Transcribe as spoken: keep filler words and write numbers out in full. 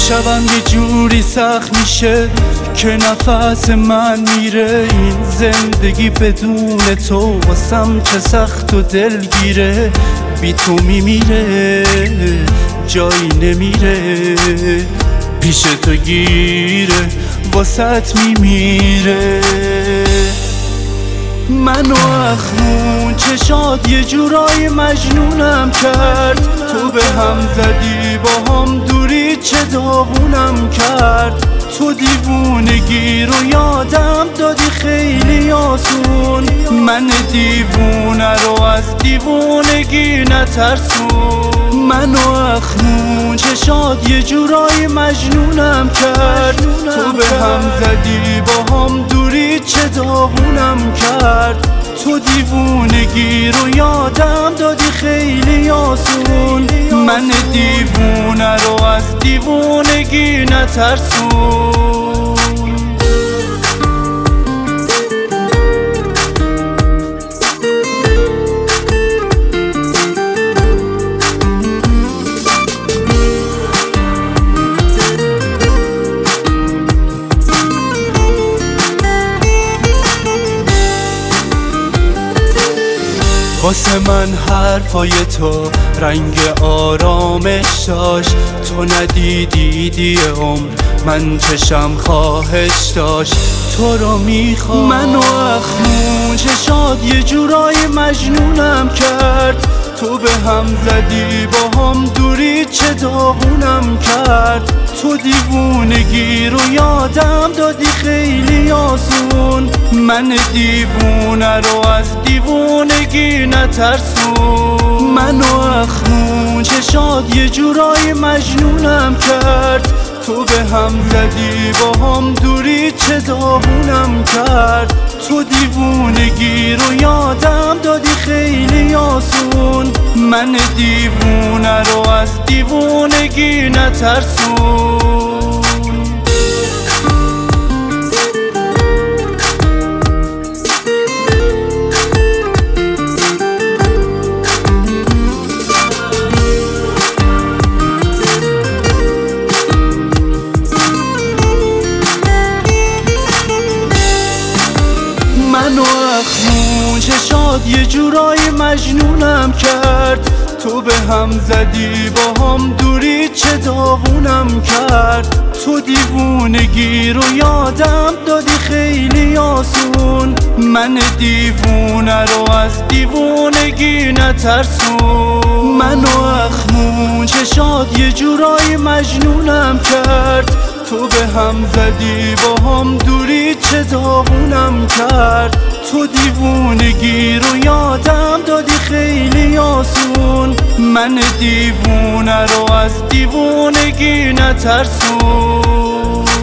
شبم یه جوری سخت میشه که نفس من میره. این زندگی بدون تو واسم چه سخت و دلگیره. بی تو میمیره جایی نمیره، پیش تو گیره واسط میمیره. منو اخمون چشات یه جورایی مجنونم کرد. تو به هم زدی با هم دوری چه داغونم کرد. تو دیوونگی رو یادم دادی خیلی آسون. من دیوونه رو از دیوونگی نترسون. منو اخمون چشات یه جورایی مجنونم کرد. تو به هم زدی با هم دوری چه داغونم کرد. تو دیوونگی رو یادم دادی خیلی آسون. من دیوونه رو از دیوونگی نترسون. واسه من حرفای تو رنگ آرامش داشت. تو ندیدی دی عمر من چشم خواهش داشت. تو رو میخوام. منو اخمون چشات یه جورایی مجنونم کرد. تو به هم زدی با هم دوری چه داغونم کرد. تو دیوونگی رو یادم دادی خیلی آسون. من دیوونه رو از دیوونگی نترسون. منو اخمون چشات یه جورایی مجنونم کرد. تو به هم زدی با هم دوری چه داغونم کرد. تو دیوونگی رو یادم دادی خیلی آسون. من دیوونه رو از دیوونگی نترسون. منو اخمون چشات یه جورایی مجنونم کرد. تو به هم زدی با هم دوری چه داغونم کرد. تو دیوونگی رو یادم دادی خیلی آسون. من دیوونه رو از دیوونگی نترسون. منو اخمون چشات یه جورایی مجنونم کرد. تو به هم زدی با هم دوری چه داغونم کرد. تو دیوونگی رو یادم دادی خیلی آسون. من دیوونه رو از دیوونگی نترسون.